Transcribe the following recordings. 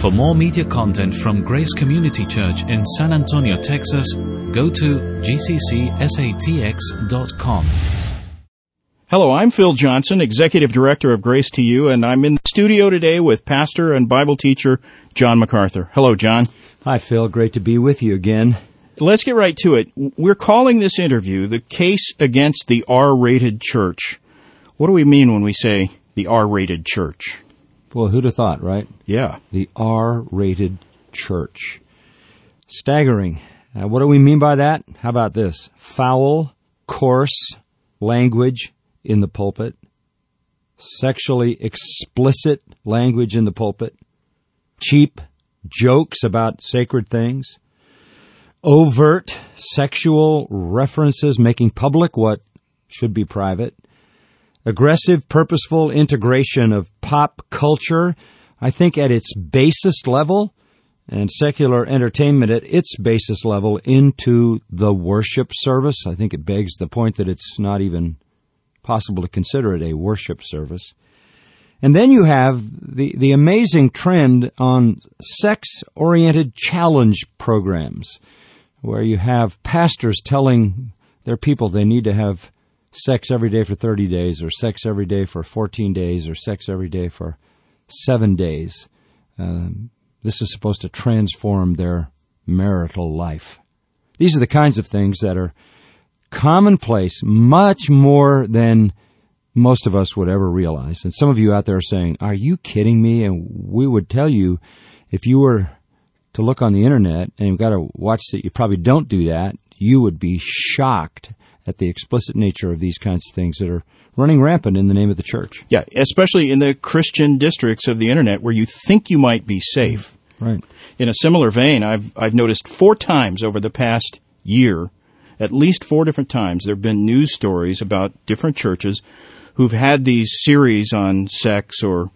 For more media content from Grace Community Church in San Antonio, Texas, go to gccsatx.com. Hello, I'm Phil Johnson, Executive Director of Grace to You, and I'm in the studio today with pastor and Bible teacher John MacArthur. Hello, John. Hi, Phil. Great to be with you again. Let's get right to it. We're calling this interview The Case Against the R-Rated Church. What do we mean when we say the R-Rated Church? Well, who'd have thought, right? Yeah. The R-Rated Church. Staggering. What do we mean by that? How about this? Foul, coarse language in the pulpit. Sexually explicit language in the pulpit. Cheap jokes about sacred things. Overt sexual references making public what should be private. Aggressive, purposeful integration of pop culture, I think at its basest level, and secular entertainment at its basest level into the worship service. I think it begs the point that it's not even possible to consider it a worship service. And then you have the amazing trend on sex-oriented challenge programs, where you have pastors telling their people they need to have sex every day for 30 days, or sex every day for 14 days, or sex every day for 7 days. This is supposed to transform their marital life. These are the kinds of things that are commonplace, much more than most of us would ever realize. And some of you out there are saying, are you kidding me? And we would tell you, if you were to look on the internet, and you've got to watch that you probably don't do that, you would be shocked at the explicit nature of these kinds of things that are running rampant in the name of the church. Yeah, especially in the Christian districts of the internet where you think you might be safe. Right. In a similar vein, I've noticed 4 times over the past year, at least 4 different times, there have been news stories about different churches who've had these series on sex or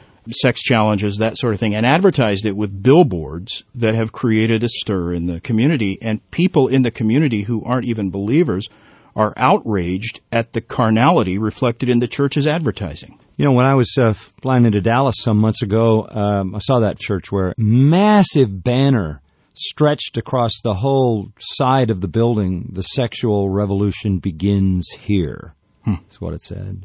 sex challenges, that sort of thing, and advertised it with billboards that have created a stir in the community. And people in the community who aren't even believers are outraged at the carnality reflected in the church's advertising. You know, when I was flying into Dallas some months ago, I saw that church where massive banner stretched across the whole side of the building. The sexual revolution begins here. That's what it said.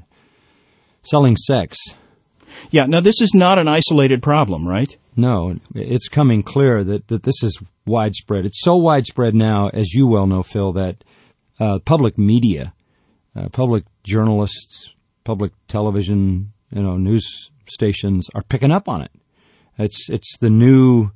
Selling sex. Yeah, now this is not an isolated problem, right? No, it's coming clear that this is widespread. It's so widespread now, as you well know, Phil, that public media, public journalists, public television, news stations are picking up on it. It's the new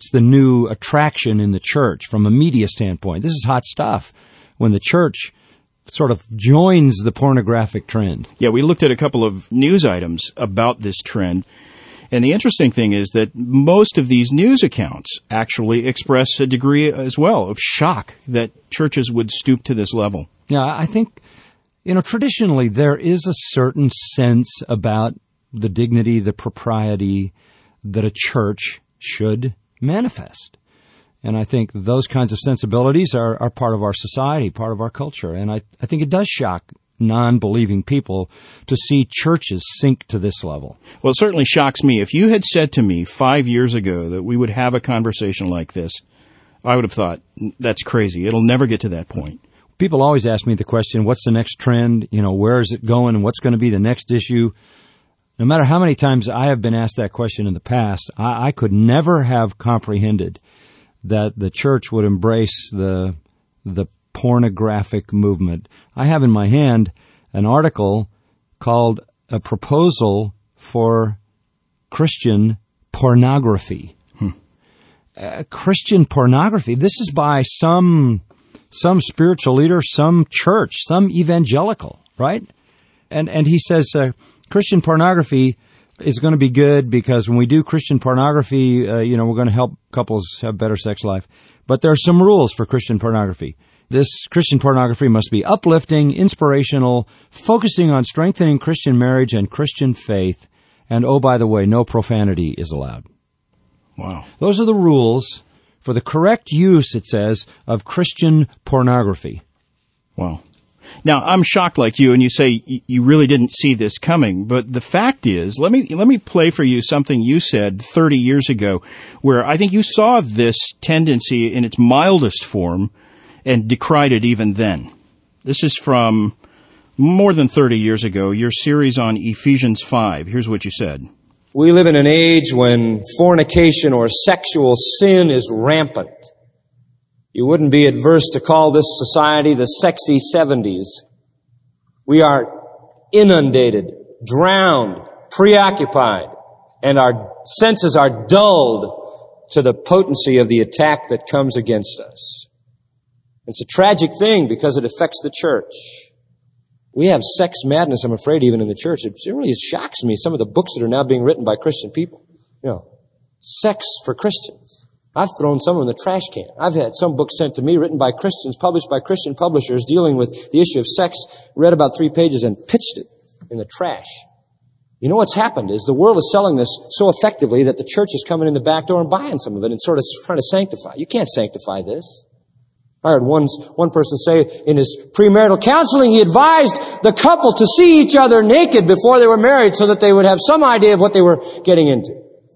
attraction in the church from a media standpoint. This is hot stuff when the church sort of joins the pornographic trend. Yeah, we looked at a couple of news items about this trend. And the interesting thing is that most of these news accounts actually express a degree as well of shock that churches would stoop to this level. Yeah, I think, traditionally there is a certain sense about the dignity, the propriety that a church should manifest. And I think those kinds of sensibilities are part of our society, part of our culture. And I think it does shock non-believing people to see churches sink to this level. Well, it certainly shocks me. If you had said to me 5 years ago that we would have a conversation like this, I would have thought, that's crazy. It'll never get to that point. People always ask me the question, what's the next trend? Where is it going, and what's going to be the next issue? No matter how many times I have been asked that question in the past, I could never have comprehended that the church would embrace the pornographic movement. I have in my hand an article called A Proposal for Christian Pornography. Christian pornography. This is by some spiritual leader, some church, some evangelical, right? And he says Christian pornography is going to be good because when we do Christian pornography, we're going to help couples have better sex life. But there are some rules for Christian pornography. This Christian pornography must be uplifting, inspirational, focusing on strengthening Christian marriage and Christian faith. And, oh, by the way, no profanity is allowed. Wow. Those are the rules for the correct use, it says, of Christian pornography. Wow. Now, I'm shocked like you, and you say you really didn't see this coming. But the fact is, let me play for you something you said 30 years ago, where I think you saw this tendency in its mildest form and decried it even then. This is from more than 30 years ago, your series on Ephesians 5. Here's what you said. We live in an age when fornication or sexual sin is rampant. You wouldn't be adverse to call this society the sexy 70s. We are inundated, drowned, preoccupied, and our senses are dulled to the potency of the attack that comes against us. It's a tragic thing because it affects the church. We have sex madness, I'm afraid, even in the church. It really shocks me, some of the books that are now being written by Christian people. Sex for Christians. I've thrown some of them in the trash can. I've had some books sent to me written by Christians, published by Christian publishers, dealing with the issue of sex, read about 3 pages and pitched it in the trash. You know what's happened is the world is selling this so effectively that the church is coming in the back door and buying some of it and sort of trying to sanctify. You can't sanctify this. I heard one person say in his premarital counseling, he advised the couple to see each other naked before they were married so that they would have some idea of what they were getting into.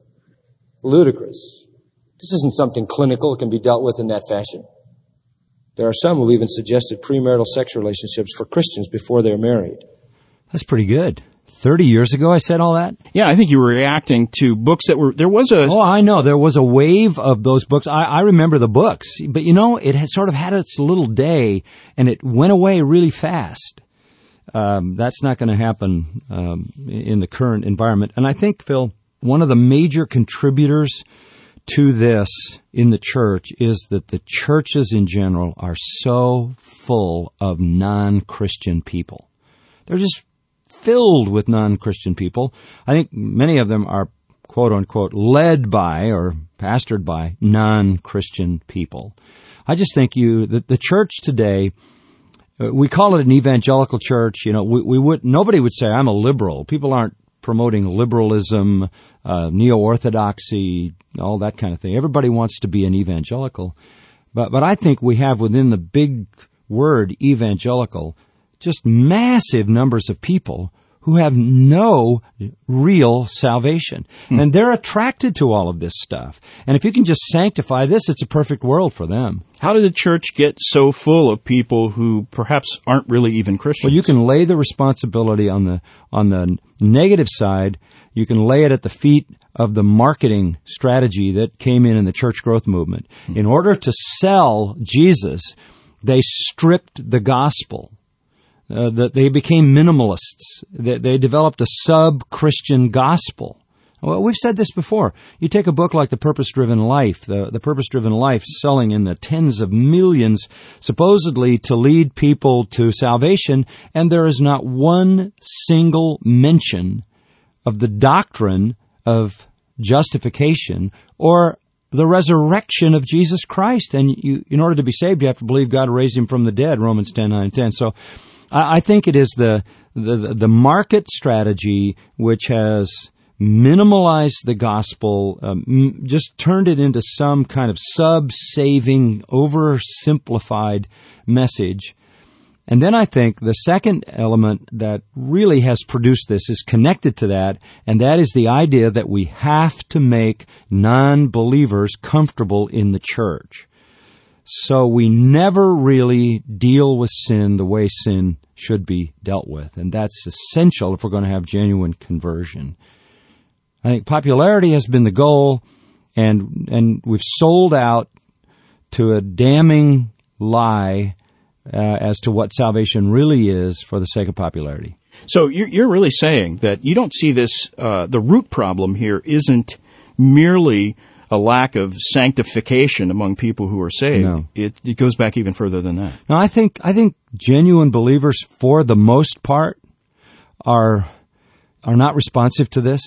Ludicrous. This isn't something clinical. It can be dealt with in that fashion. There are some who even suggested premarital sex relationships for Christians before they're married. That's pretty good. 30 years ago I said all that? Yeah, I think you were reacting to books that were, Oh, I know. There was a wave of those books. I remember the books, but it had sort of had its little day and it went away really fast. That's not going to happen in the current environment. And I think, Phil, one of the major contributors to this in the church is that the churches in general are so full of non-Christian people. They're just filled with non-Christian people. I think many of them are, quote unquote, led by or pastored by non-Christian people. I just think the church today, we call it an evangelical church. Nobody would say I'm a liberal. People aren't promoting liberalism, neo-orthodoxy, all that kind of thing. Everybody wants to be an evangelical. But I think we have within the big word evangelical just massive numbers of people who have no real salvation. And they're attracted to all of this stuff. And if you can just sanctify this, it's a perfect world for them. How did the church get so full of people who perhaps aren't really even Christians? Well, you can lay the responsibility on the negative side. You can lay it at the feet of the marketing strategy that came in the church growth movement. In order to sell Jesus, they stripped the gospel. That they became minimalists. They developed a sub-Christian gospel. Well, we've said this before. You take a book like The Purpose-Driven Life, the Purpose-Driven Life selling in the tens of millions, supposedly to lead people to salvation, and there is not one single mention of the doctrine of justification or the resurrection of Jesus Christ. And in order to be saved, you have to believe God raised him from the dead, Romans 10:9-10. So I think it is the market strategy which has minimalized the gospel, just turned it into some kind of sub-saving, oversimplified message. And then I think the second element that really has produced this is connected to that, and that is the idea that we have to make non-believers comfortable in the church. So we never really deal with sin the way sin should be dealt with. And that's essential if we're going to have genuine conversion. I think popularity has been the goal, and we've sold out to a damning lie as to what salvation really is for the sake of popularity. So you're really saying that you don't see this, the root problem here isn't merely a lack of sanctification among people who are saved. No. It goes back even further than that. No, I think genuine believers, for the most part, are not responsive to this.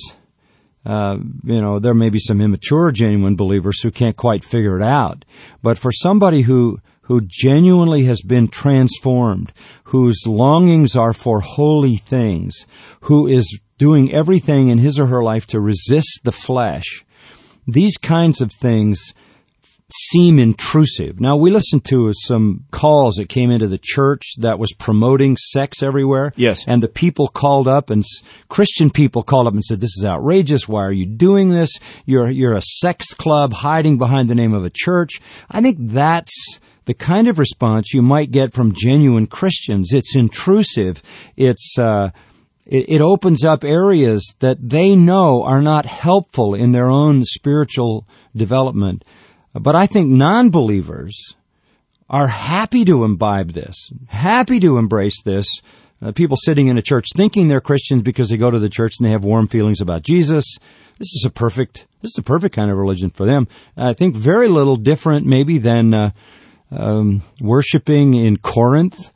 There may be some immature genuine believers who can't quite figure it out. But for somebody who genuinely has been transformed, whose longings are for holy things, who is doing everything in his or her life to resist the flesh, these kinds of things seem intrusive. Now, we listened to some calls that came into the church that was promoting sex everywhere. Yes. And the people called up, and Christian people called up and said, "This is outrageous. Why are you doing this? You're a sex club hiding behind the name of a church." I think that's the kind of response you might get from genuine Christians. It's intrusive. It opens up areas that they know are not helpful in their own spiritual development. But I think non-believers are happy to imbibe this, happy to embrace this. People sitting in a church thinking they're Christians because they go to the church and they have warm feelings about Jesus. This is a perfect kind of religion for them. I think very little different maybe than worshiping in Corinth,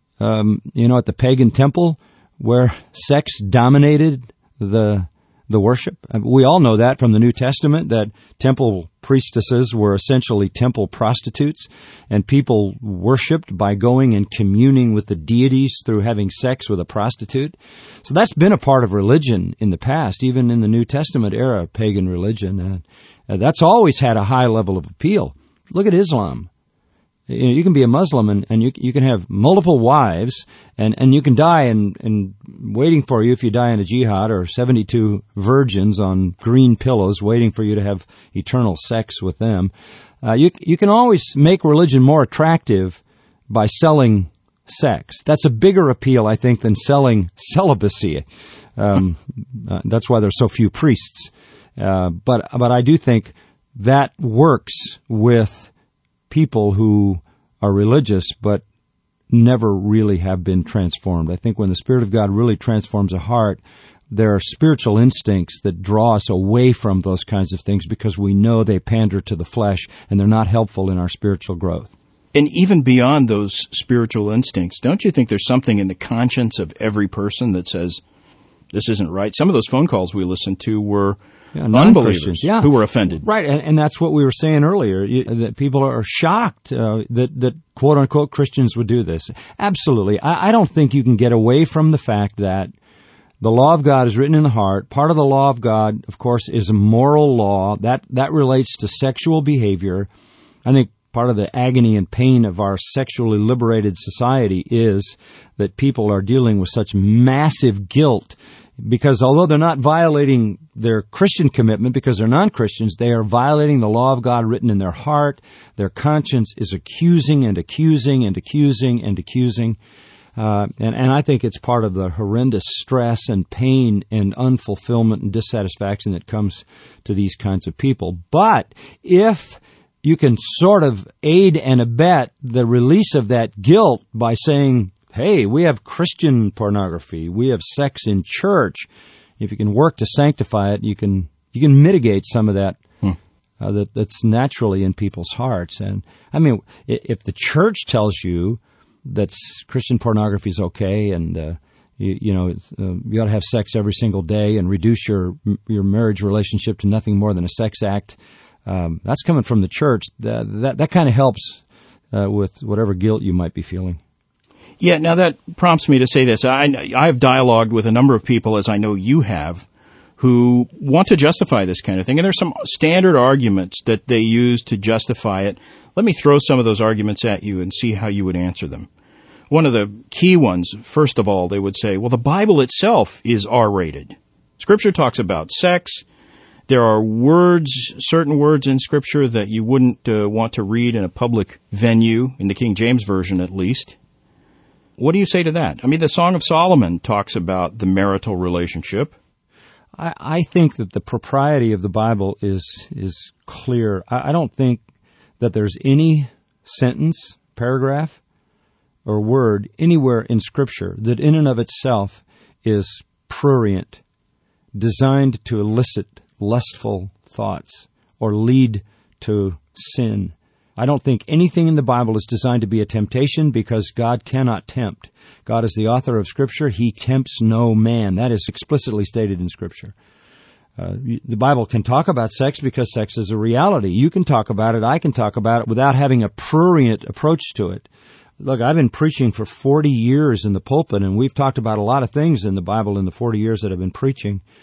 at the pagan temple, where sex dominated the worship. We all know that from the New Testament, that temple priestesses were essentially temple prostitutes, and people worshipped by going and communing with the deities through having sex with a prostitute. So that's been a part of religion in the past, even in the New Testament era, pagan religion. That's always had a high level of appeal. Look at Islam. You can be a Muslim and you can have multiple wives and you can die and waiting for you if you die in a jihad, or 72 virgins on green pillows waiting for you to have eternal sex with them. You can always make religion more attractive by selling sex. That's a bigger appeal, I think, than selling celibacy. That's why there's so few priests. But I do think that works with people who are religious but never really have been transformed. I think when the Spirit of God really transforms a heart, there are spiritual instincts that draw us away from those kinds of things because we know they pander to the flesh and they're not helpful in our spiritual growth. And even beyond those spiritual instincts, don't you think there's something in the conscience of every person that says, this isn't right? Some of those phone calls we listened to were unbelievers who were offended. Right, and that's what we were saying earlier, that people are shocked that quote-unquote Christians would do this. Absolutely. I don't think you can get away from the fact that the law of God is written in the heart. Part of the law of God, of course, is a moral law. That relates to sexual behavior. I think part of the agony and pain of our sexually liberated society is that people are dealing with such massive guilt because although they're not violating their Christian commitment because they're non-Christians, they are violating the law of God written in their heart. Their conscience is accusing and accusing and accusing and accusing. And I think it's part of the horrendous stress and pain and unfulfillment and dissatisfaction that comes to these kinds of people. But if you can sort of aid and abet the release of that guilt by saying, hey, we have Christian pornography, we have sex in church. If you can work to sanctify it, you can mitigate some of that that's naturally in people's hearts. And I mean, if the church tells you that Christian pornography is okay, and you ought to have sex every single day and reduce your marriage relationship to nothing more than a sex act, that's coming from the church. That kind of helps with whatever guilt you might be feeling. Yeah, now that prompts me to say this. I've dialogued with a number of people, as I know you have, who want to justify this kind of thing. And there's some standard arguments that they use to justify it. Let me throw some of those arguments at you and see how you would answer them. One of the key ones, first of all, they would say, well, the Bible itself is R-rated. Scripture talks about sex. There are certain words in Scripture that you wouldn't want to read in a public venue, in the King James Version at least. What do you say to that? I mean, the Song of Solomon talks about the marital relationship. I think that the propriety of the Bible is clear. I don't think that there's any sentence, paragraph, or word anywhere in Scripture that in and of itself is prurient, designed to elicit lustful thoughts or lead to sin. I don't think anything in the Bible is designed to be a temptation because God cannot tempt. God is the author of Scripture. He tempts no man. That is explicitly stated in Scripture. The Bible can talk about sex because sex is a reality. You can talk about it. I can talk about it without having a prurient approach to it. Look, I've been preaching for 40 years in the pulpit, and we've talked about a lot of things in the Bible in the 40 years that I've been preaching.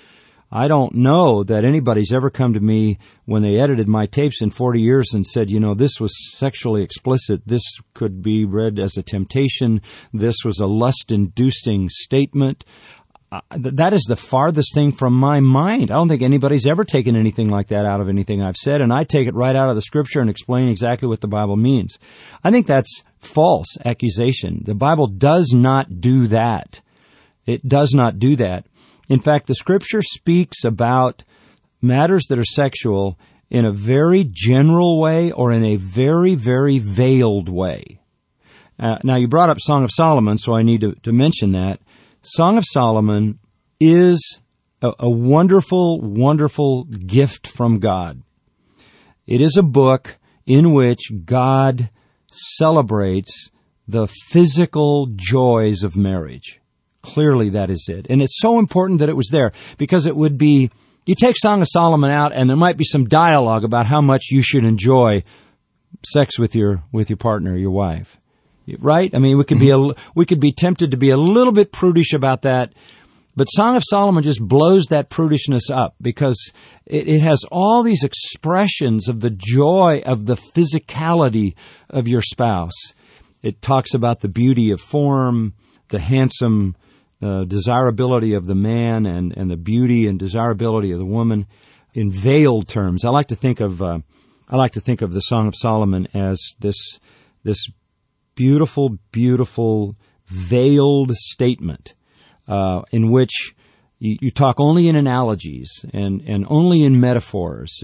I don't know that anybody's ever come to me when they edited my tapes in 40 years and said, this was sexually explicit. This could be read as a temptation. This was a lust-inducing statement. That is the farthest thing from my mind. I don't think anybody's ever taken anything like that out of anything I've said, and I take it right out of the Scripture and explain exactly what the Bible means. I think that's false accusation. The Bible does not do that. It does not do that. In fact, the Scripture speaks about matters that are sexual in a very general way or in a very, very veiled way. Now, you brought up Song of Solomon, so I need to mention that. Song of Solomon is a wonderful, wonderful gift from God. It is a book in which God celebrates the physical joys of marriage. Clearly that is it. And it's so important that it was there, because it would be, you take Song of Solomon out and there might be some dialogue about how much you should enjoy sex with your partner, your wife. Right? I mean, we could be tempted to be a little bit prudish about that, but Song of Solomon just blows that prudishness up, because it has all these expressions of the joy of the physicality of your spouse. It talks about the beauty of form, the handsome desirability of the man, and the beauty and desirability of the woman in veiled terms. I like to think of the Song of Solomon as this beautiful, beautiful, veiled statement in which you talk only in analogies and only in metaphors.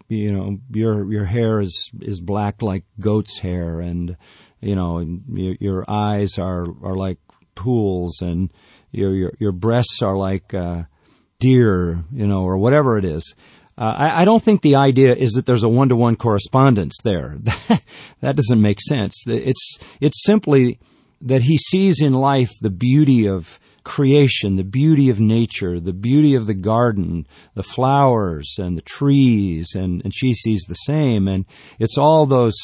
Your hair is black like goat's hair, and your eyes are like pools, and your breasts are like deer, or whatever it is. I don't think the idea is that there's a one-to-one correspondence there. That doesn't make sense. It's simply that he sees in life the beauty of creation, the beauty of nature, the beauty of the garden, the flowers and the trees, and she sees the same. And it's all those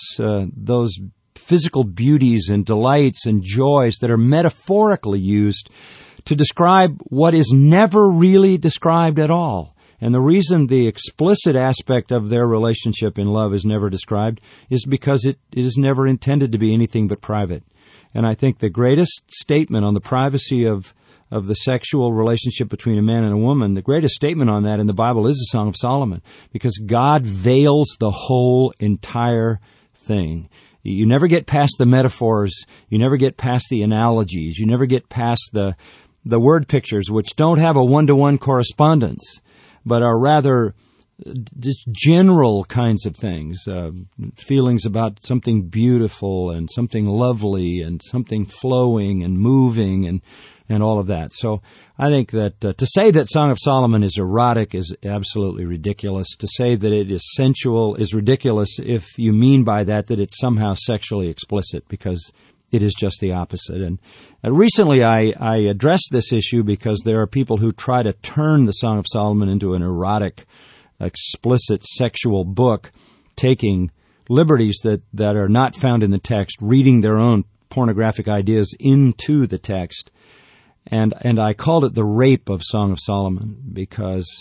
physical beauties and delights and joys that are metaphorically used to describe what is never really described at all. And the reason the explicit aspect of their relationship in love is never described is because it is never intended to be anything but private. And I think the greatest statement on the privacy of the sexual relationship between a man and a woman, the greatest statement on that in the Bible is the Song of Solomon, because God veils the whole entire thing. You never get past the metaphors. You never get past the analogies. You never get past the word pictures, which don't have a one-to-one correspondence, but are rather just general kinds of things, feelings about something beautiful and something lovely and something flowing and moving and all of that. So I think that to say that Song of Solomon is erotic is absolutely ridiculous. To say that it is sensual is ridiculous if you mean by that it's somehow sexually explicit, because it is just the opposite. And recently I addressed this issue because there are people who try to turn the Song of Solomon into an erotic, explicit sexual book, taking liberties that are not found in the text, reading their own pornographic ideas into the text. And I called it the rape of Song of Solomon, because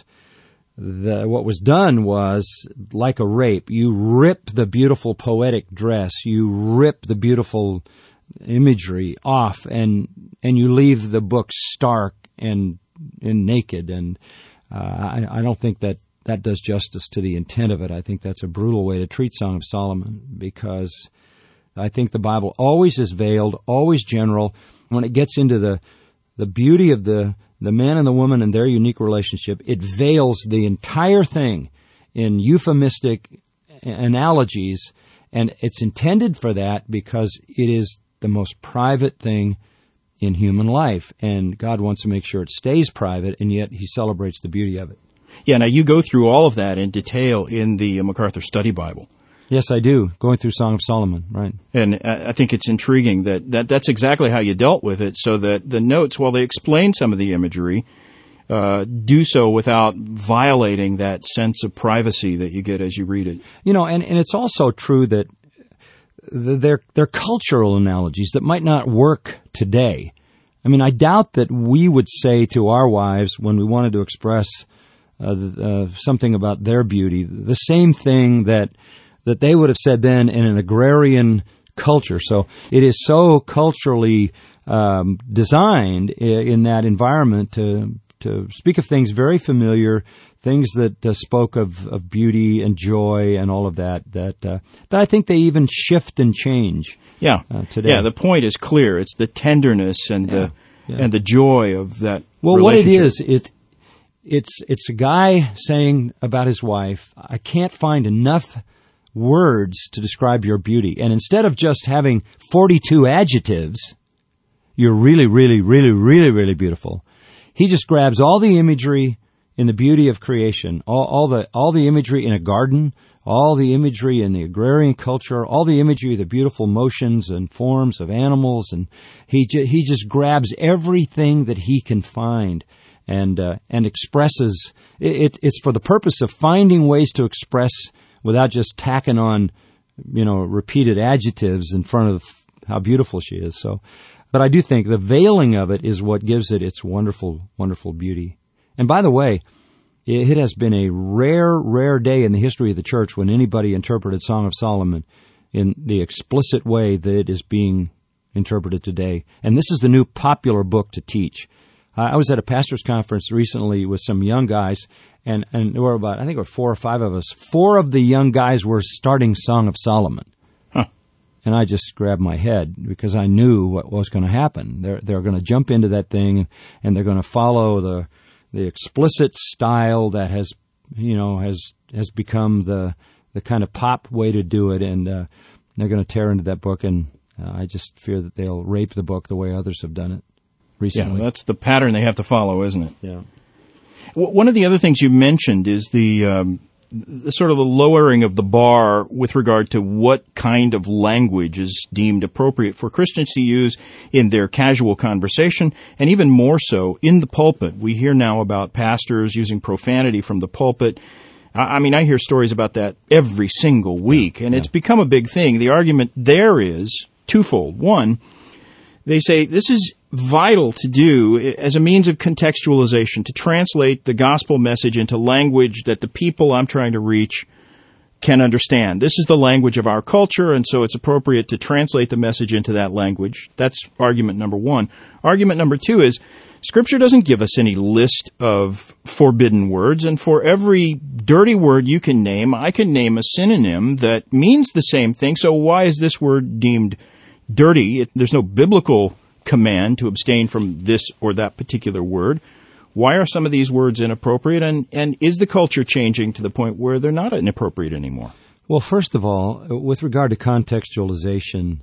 what was done was like a rape. You rip the beautiful poetic dress, you rip the beautiful imagery off, and you leave the book stark and naked. And I don't think that does justice to the intent of it. I think that's a brutal way to treat Song of Solomon, because I think the Bible always is veiled, always general. When it gets into the beauty of the man and the woman and their unique relationship, it veils the entire thing in euphemistic analogies, and it's intended for that because it is the most private thing in human life, and God wants to make sure it stays private, and yet He celebrates the beauty of it. Yeah, now you go through all of that in detail in the MacArthur Study Bible. Yes, I do, going through Song of Solomon, right. And I think it's intriguing that's exactly how you dealt with it, so that the notes, while they explain some of the imagery, do so without violating that sense of privacy that you get as you read it. And it's also true that they're cultural analogies that might not work today. I mean, I doubt that we would say to our wives when we wanted to express something about their beauty, the same thing that they would have said then in an agrarian culture. So it is so culturally designed in that environment to speak of things very familiar, things that spoke of beauty and joy and all of that I think they even shift and change. Today. Yeah, the point is clear. It's the tenderness and the joy of that. Well, what it is, it's a guy saying about his wife, I can't find enough words to describe your beauty. And instead of just having 42 adjectives, you're really, really, really, really, really beautiful. He just grabs all the imagery in the beauty of creation, all the imagery in a garden, all the imagery in the agrarian culture, all the imagery of the beautiful motions and forms of animals, and he just grabs everything that he can find and expresses. It's for the purpose of finding ways to express without just tacking on, repeated adjectives in front of how beautiful she is. So, but I do think the veiling of it is what gives it its wonderful, wonderful beauty. And by the way, it has been a rare, rare day in the history of the church when anybody interpreted Song of Solomon in the explicit way that it is being interpreted today. And this is the new popular book to teach. I was at a pastor's conference recently with some young guys, and there were about, I think there were 4 or 5 of us. 4 of the young guys were starting Song of Solomon. And I just grabbed my head because I knew what was going to happen. They're going to jump into that thing, and they're going to follow the explicit style that has become the kind of pop way to do it, and they're going to tear into that book, and I just fear that they'll rape the book the way others have done it recently. Yeah, that's the pattern they have to follow, isn't it? Yeah. One of the other things you mentioned is the sort of the lowering of the bar with regard to what kind of language is deemed appropriate for Christians to use in their casual conversation, and even more so in the pulpit. We hear now about pastors using profanity from the pulpit. I mean, I hear stories about that every single week, and it's become a big thing. The argument there is twofold. One, they say this is vital to do as a means of contextualization, to translate the gospel message into language that the people I'm trying to reach can understand. This is the language of our culture, and so it's appropriate to translate the message into that language. That's argument number one. Argument number two is Scripture doesn't give us any list of forbidden words, and for every dirty word you can name, I can name a synonym that means the same thing, so why is this word deemed dirty? There's no biblical command to abstain from this or that particular word. Why are some of these words inappropriate, and is the culture changing to the point where they're not inappropriate anymore? Well, first of all, with regard to contextualization,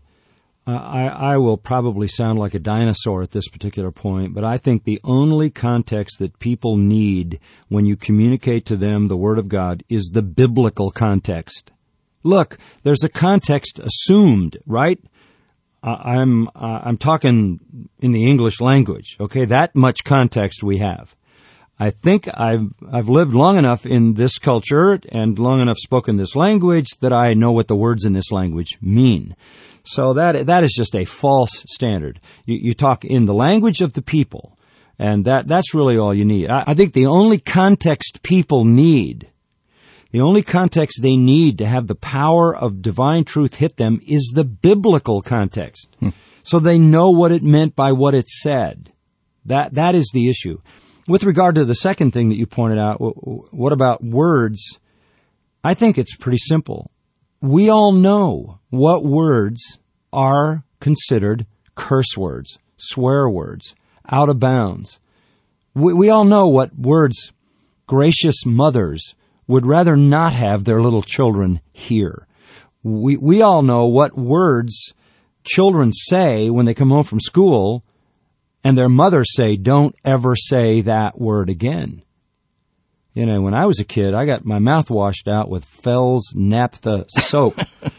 I will probably sound like a dinosaur at this particular point, but I think the only context that people need when you communicate to them the Word of God is the biblical context. Look, there's a context assumed, right? I'm talking in the English language, okay? That much context we have. I think I've lived long enough in this culture and long enough spoken this language that I know what the words in this language mean. So that is just a false standard. You talk in the language of the people, and that's really all you need. I think the only context people need, the only context they need to have the power of divine truth hit them is the biblical context. So they know what it meant by what it said. That is the issue. With regard to the second thing that you pointed out, what about words? I think it's pretty simple. We all know what words are considered curse words, swear words, out of bounds. We all know what words gracious mothers would rather not have their little children hear. We all know what words children say when they come home from school and their mothers say, don't ever say that word again. You know, when I was a kid, I got my mouth washed out with Fell's Naphtha soap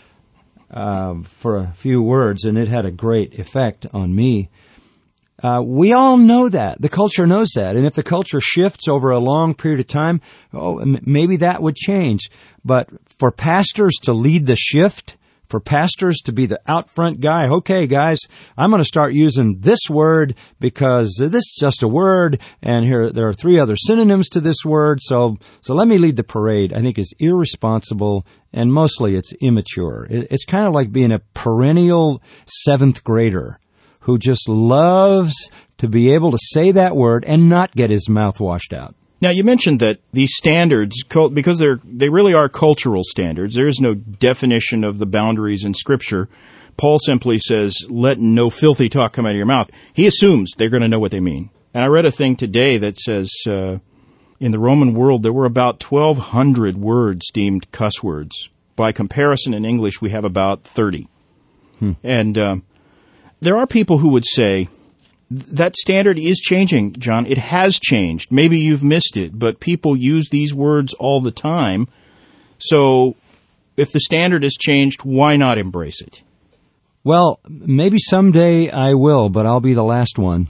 for a few words, and it had a great effect on me. We all know that. The culture knows that. And if the culture shifts over a long period of time, maybe that would change. But for pastors to lead the shift for pastors to be the out front guy. Okay, guys, I'm going to start using this word because this is just a word, and here there are 3 other synonyms to this word, so let me lead the parade, I think is irresponsible, and mostly it's immature. It's kind of like being a perennial 7th grader who just loves to be able to say that word and not get his mouth washed out. Now, you mentioned that these standards, because they really are cultural standards, there is no definition of the boundaries in Scripture. Paul simply says, let no filthy talk come out of your mouth. He assumes they're going to know what they mean. And I read a thing today that says in the Roman world there were about 1,200 words deemed cuss words. By comparison, in English, we have about 30. And there are people who would say, that standard is changing, John. It has changed. Maybe you've missed it, but people use these words all the time. So if the standard has changed, why not embrace it? Well, maybe someday I will, but I'll be the last one.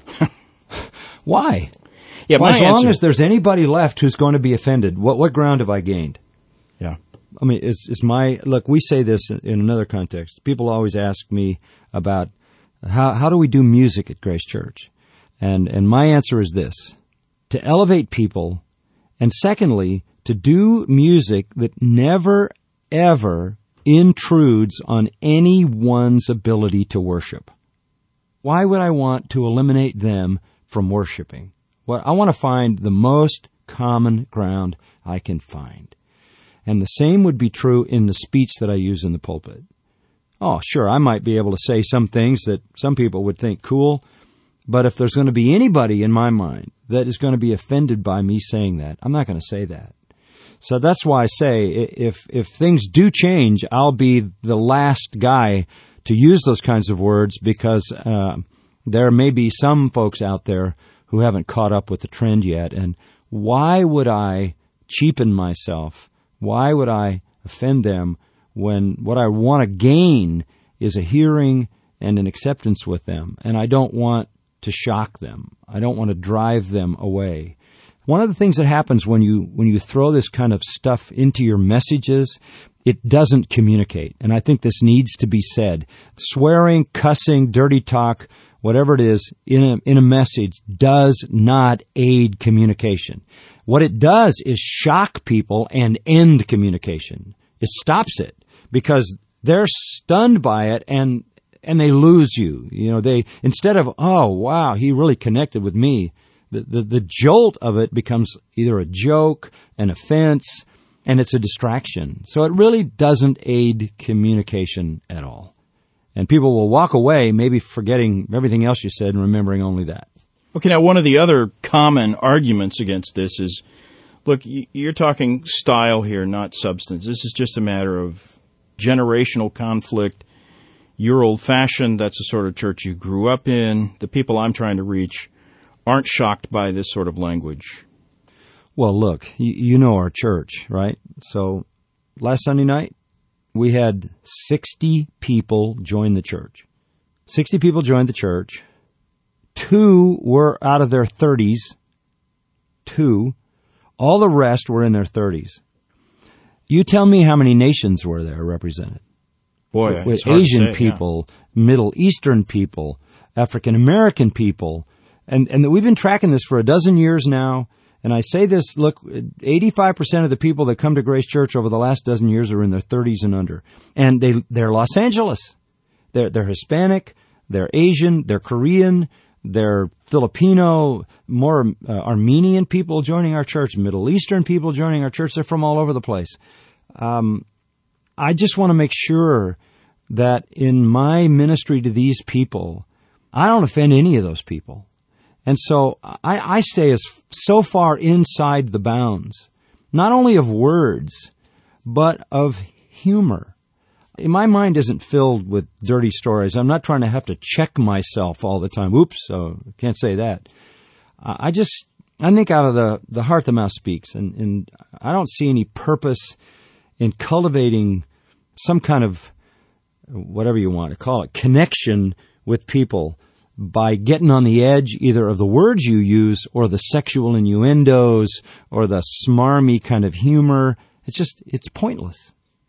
Why? Yeah, well, as long as there's anybody left who's going to be offended, what ground have I gained? Yeah. I mean, look, we say this in another context. People always ask me about how do we do music at Grace Church? And my answer is this: to elevate people, and secondly, to do music that never, ever intrudes on anyone's ability to worship. Why would I want to eliminate them from worshiping? Well, I want to find the most common ground I can find. And the same would be true in the speech that I use in the pulpit. Oh, sure, I might be able to say some things that some people would think cool, but if there's going to be anybody in my mind that is going to be offended by me saying that, I'm not going to say that. So that's why I say if things do change, I'll be the last guy to use those kinds of words because there may be some folks out there who haven't caught up with the trend yet. And why would I cheapen myself? Why would I offend them when what I want to gain is a hearing and an acceptance with them? And I don't want to shock them. I don't want to drive them away. One of the things that happens when you throw this kind of stuff into your messages, it doesn't communicate. And I think this needs to be said. Swearing, cussing, dirty talk, whatever it is, in a message does not aid communication. What it does is shock people and end communication. It stops it because they're stunned by it and they lose you. You know, they, instead of, oh, wow, he really connected with me, the jolt of it becomes either a joke, an offense, and it's a distraction. So it really doesn't aid communication at all. And people will walk away maybe forgetting everything else you said and remembering only that. Okay, now one of the other common arguments against this is, look, you're talking style here, not substance. This is just a matter of generational conflict. You're old-fashioned. That's the sort of church you grew up in. The people I'm trying to reach aren't shocked by this sort of language. Well, look, you know our church, right? So last Sunday night, we had 60 people join the church. 60 people joined the church. 2 were out of their 30s. 2. All the rest were in their 30s. You tell me how many nations were there represented? Boy, with Asian people, yeah. Middle Eastern people, African American people. And we've been tracking this for a dozen years now. And I say this, look, 85% of the people that come to Grace Church over the last dozen years are in their 30s and under. And they're Los Angeles. They're Hispanic, they're Asian, they're Korean, they're Filipino, more Armenian people joining our church, Middle Eastern people joining our church. They're from all over the place. I just want to make sure that in my ministry to these people, I don't offend any of those people. And so I stay so far inside the bounds, not only of words, but of humor. My mind isn't filled with dirty stories. I'm not trying to have to check myself all the time. Oops, so can't say that. I think out of the heart the mouth speaks, and I don't see any purpose in cultivating some kind of, whatever you want to call it, connection with people by getting on the edge either of the words you use or the sexual innuendos or the smarmy kind of humor. It's pointless.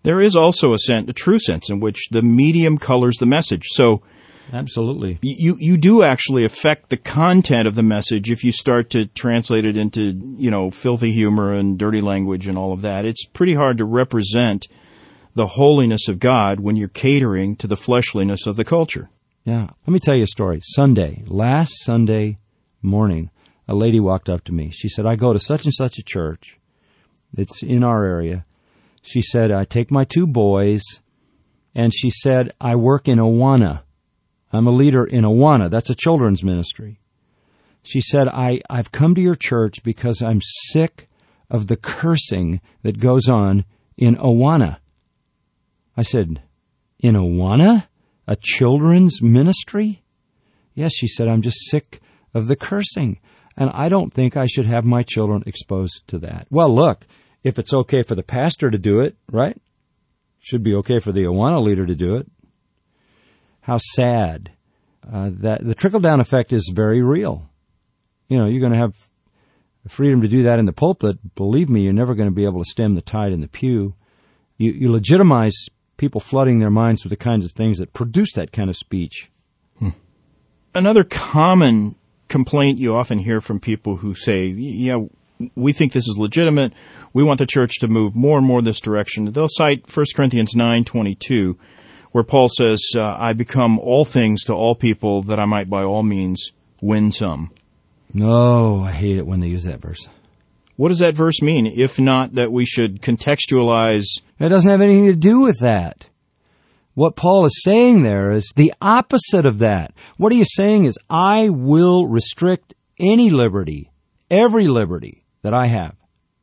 There is also a true sense in which the medium colors the message. So absolutely, you do actually affect the content of the message if you start to translate it into, filthy humor and dirty language and all of that. It's pretty hard to represent the holiness of God when you're catering to the fleshliness of the culture. Yeah. Let me tell you a story. Last Sunday morning, a lady walked up to me. She said, I go to such and such a church. It's in our area. She said, I take my 2 boys, and she said, I work in Awana. I'm a leader in Awana. That's a children's ministry. She said, I've come to your church because I'm sick of the cursing that goes on in Awana. I said, in Awana? A children's ministry? Yes, she said, I'm just sick of the cursing, and I don't think I should have my children exposed to that. Well, look, if it's okay for the pastor to do it, right? Should be okay for the Awana leader to do it. How sad. That the trickle-down effect is very real. You're going to have freedom to do that in the pulpit. Believe me, you're never going to be able to stem the tide in the pew. You legitimize people flooding their minds with the kinds of things that produce that kind of speech. Another common complaint you often hear from people who say, we think this is legitimate. We want the church to move more and more this direction. They'll cite 1 Corinthians 9:22, where Paul says, I become all things to all people that I might by all means win some. No, I hate it when they use that verse. What does that verse mean, if not that we should contextualize? It doesn't have anything to do with that. What Paul is saying there is the opposite of that. What he is saying is, I will restrict any liberty, every liberty that I have.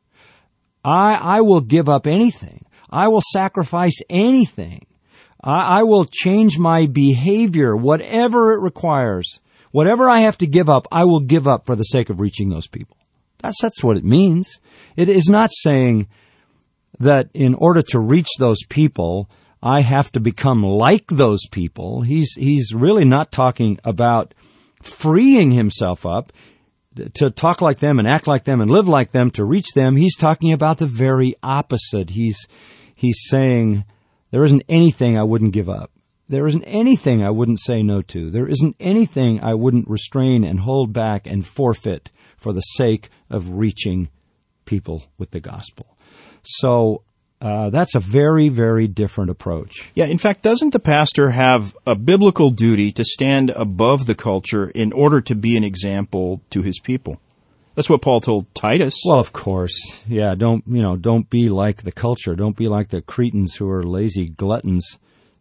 I will give up anything. I will sacrifice anything. I will change my behavior, whatever it requires. Whatever I have to give up, I will give up for the sake of reaching those people. That's what it means. It is not saying that in order to reach those people, I have to become like those people. He's really not talking about freeing himself up to talk like them and act like them and live like them to reach them. He's talking about the very opposite. He's saying there isn't anything I wouldn't give up. There isn't anything I wouldn't say no to. There isn't anything I wouldn't restrain and hold back and forfeit for the sake of reaching people with the gospel. So that's a very, very different approach. Yeah, in fact, doesn't the pastor have a biblical duty to stand above the culture in order to be an example to his people? That's what Paul told Titus. Well, of course. Yeah, don't be like the culture. Don't be like the Cretans who are lazy gluttons.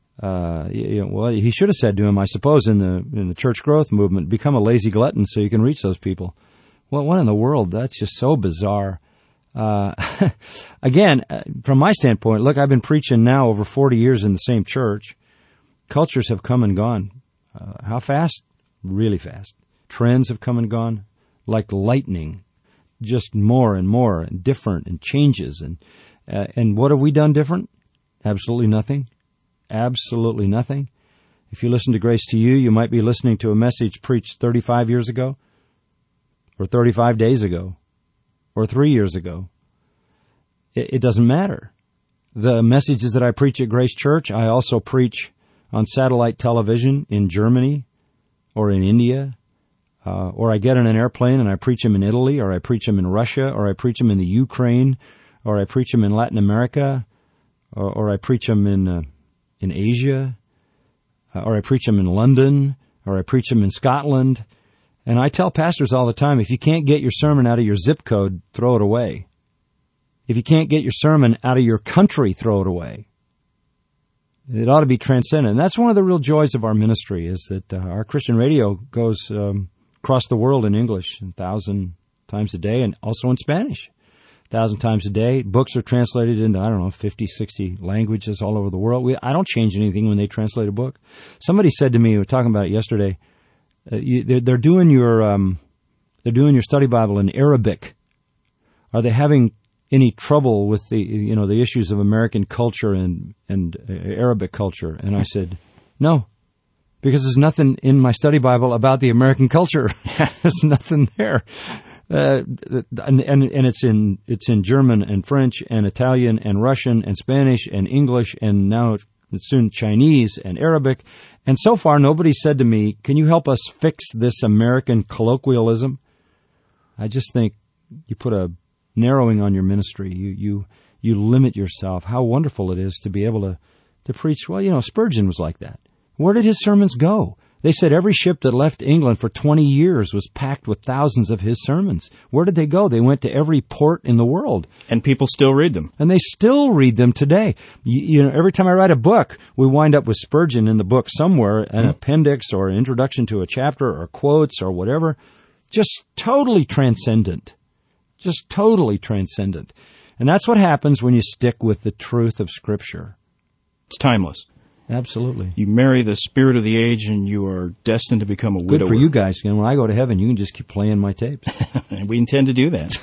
Well, he should have said to him, I suppose, in the church growth movement, become a lazy glutton so you can reach those people. Well, what in the world? That's just so bizarre. Again, from my standpoint, look, I've been preaching now over 40 years in the same church. Cultures have come and gone. How fast? Really fast. Trends have come and gone like lightning, just more and more and different and changes. And what have we done different? Absolutely nothing. Absolutely nothing. If you listen to Grace to You, you might be listening to a message preached 35 years ago, or 35 days ago, or 3 years ago. It doesn't matter. The messages that I preach at Grace Church, I also preach on satellite television in Germany or in India, or I get in an airplane and I preach them in Italy, or I preach them in Russia, or I preach them in the Ukraine, or I preach them in Latin America, or I preach them in Asia, or I preach them in London, or I preach them in Scotland. And I tell pastors all the time, if you can't get your sermon out of your zip code, throw it away. If you can't get your sermon out of your country, throw it away. It ought to be transcendent. And that's one of the real joys of our ministry, is that our Christian radio goes across the world in English 1,000 times a day, and also in Spanish 1,000 times a day. Books are translated into, 50, 60 languages all over the world. I don't change anything when they translate a book. Somebody said to me, we were talking about it yesterday, they're doing your study Bible in Arabic. Are they having any trouble with the issues of American culture and Arabic culture? And I said, no, because there's nothing in my study Bible about the American culture. There's nothing there. And it's in German and French and Italian and Russian and Spanish and English and now soon Chinese and Arabic. And so far, nobody said to me, "Can you help us fix this American colloquialism?" I just think you put a narrowing on your ministry. You limit yourself. How wonderful it is to be able to preach. Well, Spurgeon was like that. Where did his sermons go? They said every ship that left England for 20 years was packed with thousands of his sermons. Where did they go? They went to every port in the world. And people still read them. And they still read them today. Every time I write a book, we wind up with Spurgeon in the book somewhere, an appendix or an introduction to a chapter or quotes or whatever. Just totally transcendent. Just totally transcendent. And that's what happens when you stick with the truth of Scripture. It's timeless. Absolutely. You marry the spirit of the age and you are destined to become a widower. Good for you guys. When I go to heaven, you can just keep playing my tapes. And we intend to do that.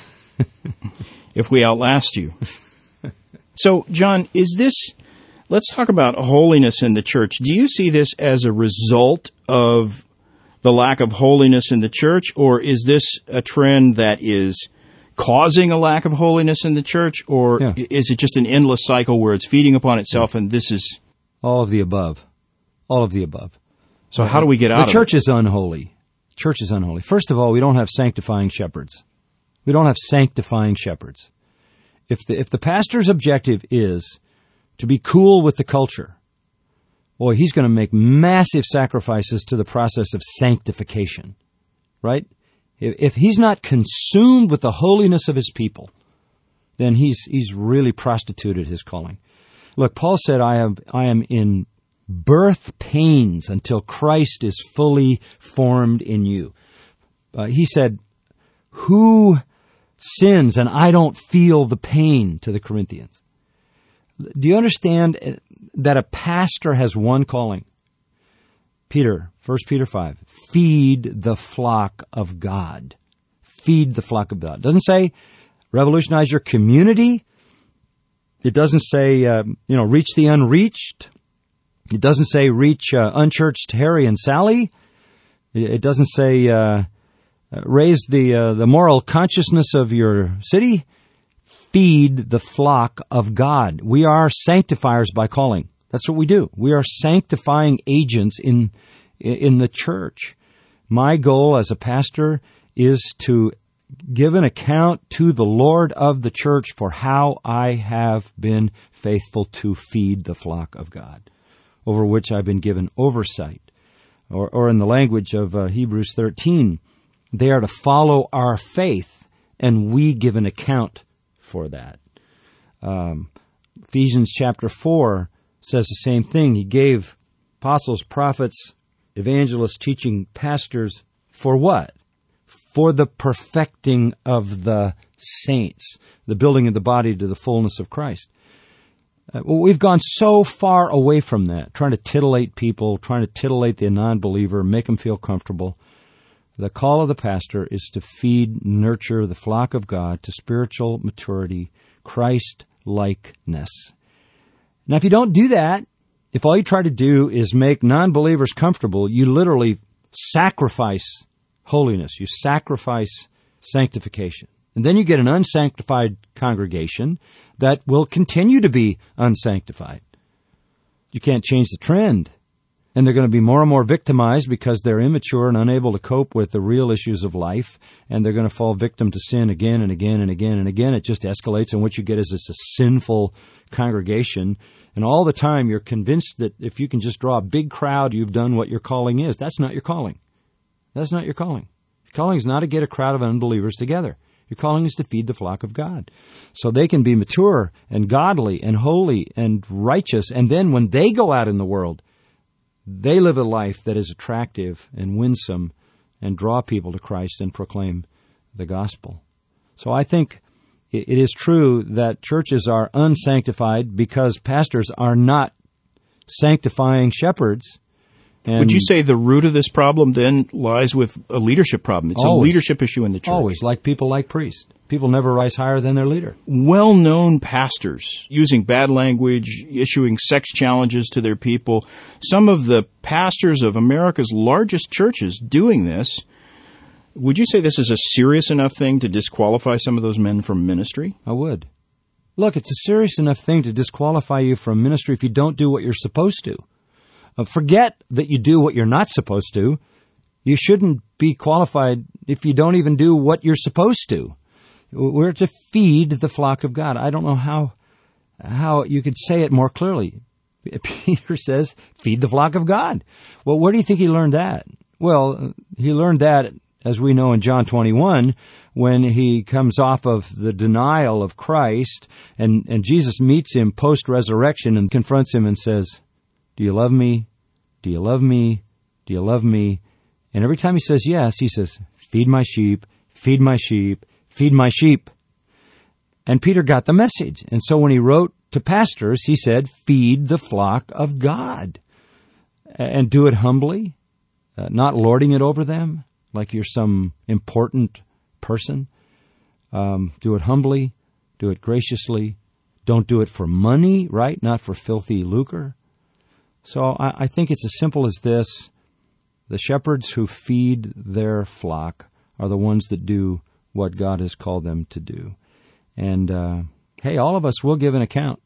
If we outlast you. So, John, let's talk about holiness in the church. Do you see this as a result of the lack of holiness in the church, or is this a trend that is causing a lack of holiness in the church, or is it just an endless cycle where it's feeding upon itself and this is... All of the above. All of the above. So how do we get out of it? The church is unholy. Church is unholy. First of all, we don't have sanctifying shepherds. We don't have sanctifying shepherds. If the pastor's objective is to be cool with the culture, boy, he's going to make massive sacrifices to the process of sanctification, right? If he's not consumed with the holiness of his people, then he's really prostituted his calling. Look, Paul said, I am in birth pains until Christ is fully formed in you. He said, who sins and I don't feel the pain, to the Corinthians? Do you understand that a pastor has one calling? 1 Peter 5, feed the flock of God. Feed the flock of God. It doesn't say revolutionize your community. It doesn't say, reach the unreached. It doesn't say reach unchurched Harry and Sally. It doesn't say raise the moral consciousness of your city. Feed the flock of God. We are sanctifiers by calling. That's what we do. We are sanctifying agents in the church. My goal as a pastor is to give an account to the Lord of the church for how I have been faithful to feed the flock of God, over which I've been given oversight. Or in the language of Hebrews 13, they are to follow our faith, and we give an account for that. Ephesians chapter 4 says the same thing. He gave apostles, prophets, evangelists, teaching pastors for what? For the perfecting of the saints, the building of the body to the fullness of Christ. We've gone so far away from that, trying to titillate people, trying to titillate the non-believer, make them feel comfortable. The call of the pastor is to feed, nurture the flock of God to spiritual maturity, Christ-likeness. Now, if you don't do that, if all you try to do is make non-believers comfortable, you literally sacrifice holiness. You sacrifice sanctification. And then you get an unsanctified congregation that will continue to be unsanctified. You can't change the trend. And they're going to be more and more victimized because they're immature and unable to cope with the real issues of life. And they're going to fall victim to sin again and again and again and again. It just escalates, and what you get is a sinful congregation. And all the time you're convinced that if you can just draw a big crowd, you've done what your calling is. That's not your calling. That's not your calling. Your calling is not to get a crowd of unbelievers together. Your calling is to feed the flock of God, so they can be mature and godly and holy and righteous. And then when they go out in the world, they live a life that is attractive and winsome and draw people to Christ and proclaim the gospel. So I think it is true that churches are unsanctified because pastors are not sanctifying shepherds. And would you say the root of this problem then lies with a leadership problem? It's always a leadership issue in the church. Always, like people like priests. People never rise higher than their leader. Well-known pastors using bad language, issuing sex challenges to their people. Some of the pastors of America's largest churches doing this. Would you say this is a serious enough thing to disqualify some of those men from ministry? I would. Look, it's a serious enough thing to disqualify you from ministry if you don't do what you're supposed to. Forget that you do what you're not supposed to. You shouldn't be qualified if you don't even do what you're supposed to. We're to feed the flock of God. I don't know how you could say it more clearly. Peter says, feed the flock of God. Well, where do you think he learned that? Well, he learned that, as we know in John 21, when he comes off of the denial of Christ, and Jesus meets him post-resurrection and confronts him and says, do you love me? Do you love me? Do you love me? And every time he says yes, he says, feed my sheep, feed my sheep, feed my sheep. And Peter got the message. And so when he wrote to pastors, he said, feed the flock of God. And do it humbly, not lording it over them like you're some important person. Do it humbly, do it graciously. Don't do it for money, right? Not for filthy lucre. So I think it's as simple as this. The shepherds who feed their flock are the ones that do what God has called them to do. And, hey, all of us will give an account.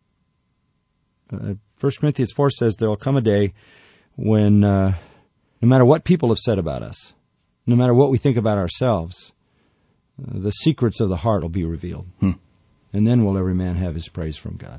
1 Corinthians 4 says there will come a day when no matter what people have said about us, no matter what we think about ourselves, the secrets of the heart will be revealed. And then will every man have his praise from God.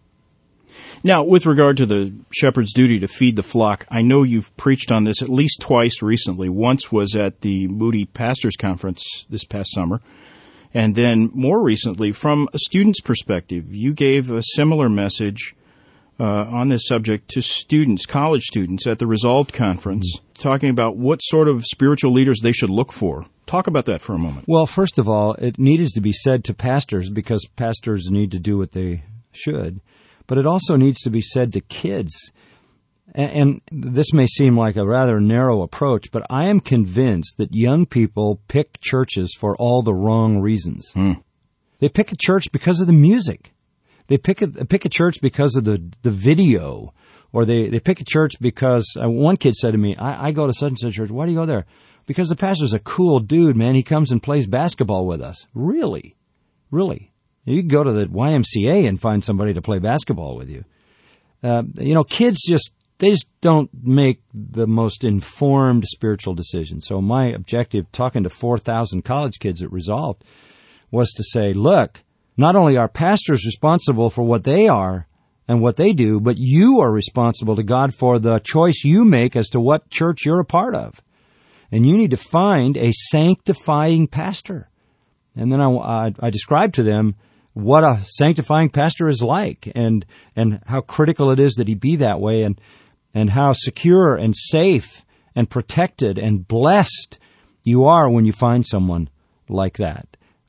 Now, with regard to the shepherd's duty to feed the flock, I know you've preached on this at least twice recently. Once was at the Moody Pastors Conference this past summer, and then more recently, from a student's perspective, you gave a similar message on this subject to students, college students, at the Resolved Conference, talking about what sort of spiritual leaders they should look for. Talk about that for a moment. Well, first of all, it needed to be said to pastors because pastors need to do what they should. But it also needs to be said to kids. And this may seem like a rather narrow approach, but I am convinced that young people pick churches for all the wrong reasons. They pick a church because of the music. They pick a church because of the video. Or they pick a church because one kid said to me, I go to such and such church. Why do you go there? Because the pastor's a cool dude, man. He comes and plays basketball with us. Really? Really? You can go to the YMCA and find somebody to play basketball with you. Kids they just don't make the most informed spiritual decisions. So my objective, talking to 4,000 college kids at Resolved, was to say, look, not only are pastors responsible for what they are and what they do, but you are responsible to God for the choice you make as to what church you're a part of. And you need to find a sanctifying pastor. And then I described to them what a sanctifying pastor is like and how critical it is that he be that way and how secure and safe and protected and blessed you are when you find someone like that.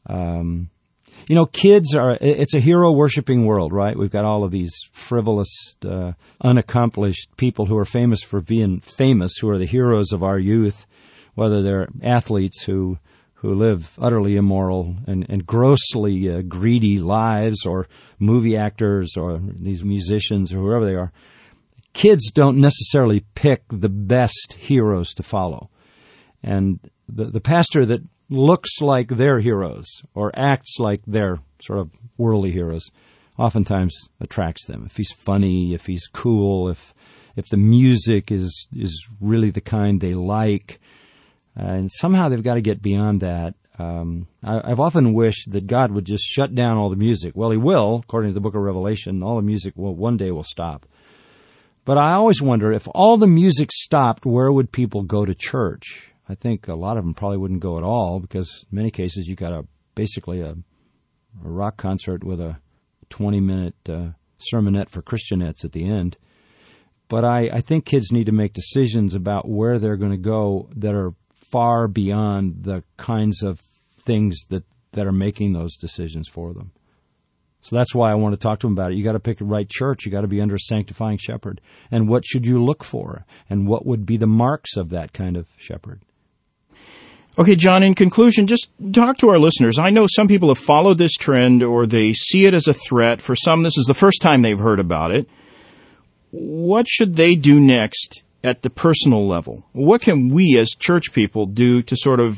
Kids it's a hero-worshiping world, right? We've got all of these frivolous, unaccomplished people who are famous for being famous, who are the heroes of our youth, whether they're athletes who live utterly immoral and grossly greedy lives, or movie actors, or these musicians, or whoever they are. Kids don't necessarily pick the best heroes to follow. And the pastor that looks like their heroes or acts like their sort of worldly heroes oftentimes attracts them. If he's funny, if he's cool, if the music is really the kind they like, and somehow they've got to get beyond that. I've often wished that God would just shut down all the music. Well, he will, according to the book of Revelation. All the music one day will stop. But I always wonder, if all the music stopped, where would people go to church? I think a lot of them probably wouldn't go at all, because in many cases you got basically a rock concert with a 20-minute sermonette for Christianettes at the end. But I think kids need to make decisions about where they're going to go that are far beyond the kinds of things that are making those decisions for them. So that's why I want to talk to them about it. You got to pick the right church. You got to be under a sanctifying shepherd. And what should you look for? And what would be the marks of that kind of shepherd? Okay, John, in conclusion, just talk to our listeners. I know some people have followed this trend, or they see it as a threat. For some, this is the first time they've heard about it. What should they do next at the personal level? What can we as church people do to sort of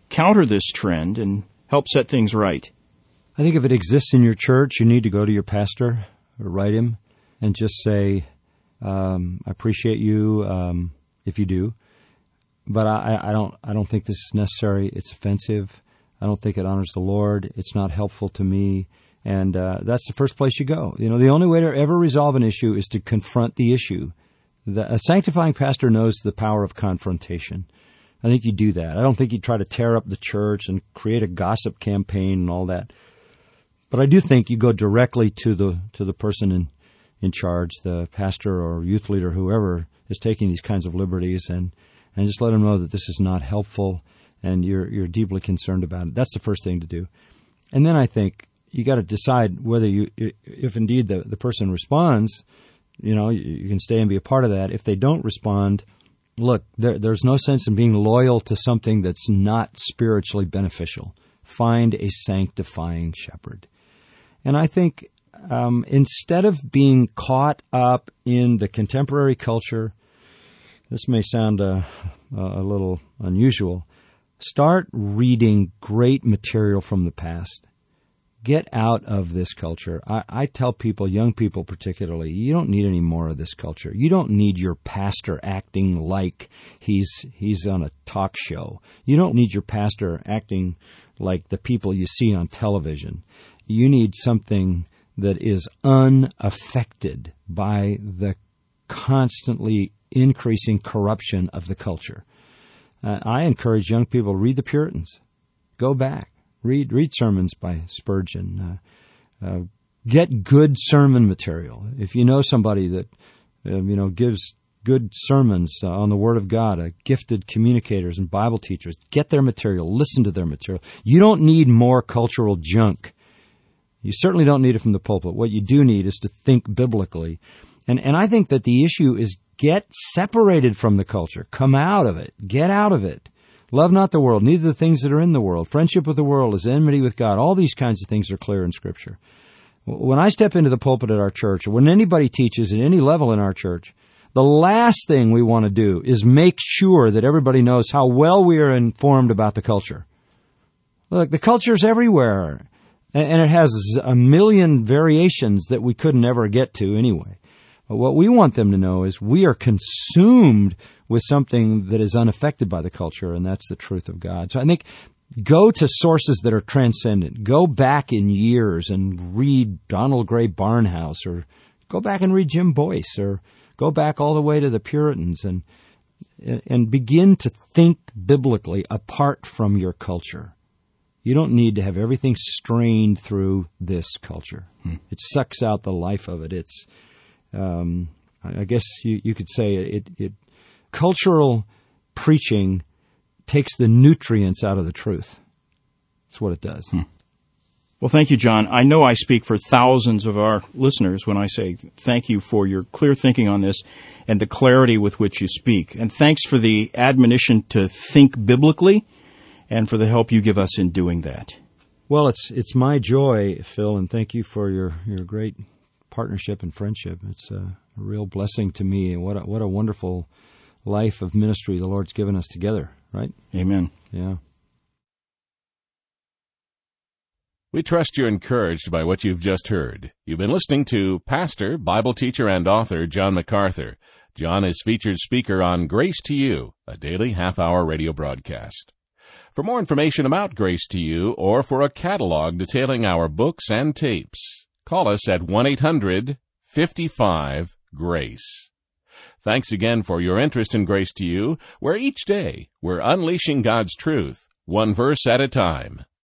counter this trend and help set things right? I think if it exists in your church, you need to go to your pastor or write him and just say, I appreciate you if you do, but I don't think this is necessary. It's offensive. I don't think it honors the Lord. It's not helpful to me. And that's the first place you go. You know, the only way to ever resolve an issue is to confront the issue. A sanctifying pastor knows the power of confrontation. I think you do that. I don't think you try to tear up the church and create a gossip campaign and all that. But I do think you go directly to the person in charge, the pastor or youth leader, whoever is taking these kinds of liberties, and just let them know that this is not helpful and you're deeply concerned about it. That's the first thing to do. And then I think you got to decide whether if indeed the person responds, you know, you can stay and be a part of that. If they don't respond, look, there's no sense in being loyal to something that's not spiritually beneficial. Find a sanctifying shepherd. And I think instead of being caught up in the contemporary culture, this may sound a little unusual, start reading great material from the past. Get out of this culture. I tell people, young people particularly, you don't need any more of this culture. You don't need your pastor acting like he's on a talk show. You don't need your pastor acting like the people you see on television. You need something that is unaffected by the constantly increasing corruption of the culture. I encourage young people to read the Puritans. Go back. Read sermons by Spurgeon. Get good sermon material. If you know somebody that gives good sermons on the Word of God, gifted communicators and Bible teachers, get their material. Listen to their material. You don't need more cultural junk. You certainly don't need it from the pulpit. What you do need is to think biblically. And I think that the issue is get separated from the culture. Come out of it. Get out of it. Love not the world, neither the things that are in the world. Friendship with the world is enmity with God. All these kinds of things are clear in Scripture. When I step into the pulpit at our church, or when anybody teaches at any level in our church, the last thing we want to do is make sure that everybody knows how well we are informed about the culture. Look, the culture's everywhere, and it has a million variations that we couldn't ever get to anyway. But what we want them to know is we are consumed with something that is unaffected by the culture, and that's the truth of God. So I think go to sources that are transcendent. Go back in years and read Donald Gray Barnhouse, or go back and read Jim Boyce, or go back all the way to the Puritans, and begin to think biblically apart from your culture. You don't need to have everything strained through this culture. It sucks out the life of it. It's I guess you could say it cultural preaching takes the nutrients out of the truth. That's what it does. Well, thank you, John. I know I speak for thousands of our listeners when I say thank you for your clear thinking on this and the clarity with which you speak. And thanks for the admonition to think biblically and for the help you give us in doing that. Well, it's my joy, Phil, and thank you for your great partnership and friendship. It's a real blessing to me, and what a wonderful life of ministry the Lord's given us together, right? Amen. Yeah. We trust you're encouraged by what you've just heard. You've been listening to pastor, Bible teacher, and author John MacArthur. John is featured speaker on Grace to You, a daily half-hour radio broadcast. For more information about Grace to You, or for a catalog detailing our books and tapes, call us at 1-800-55-GRACE. Thanks again for your interest in Grace to You, where each day we're unleashing God's truth, one verse at a time.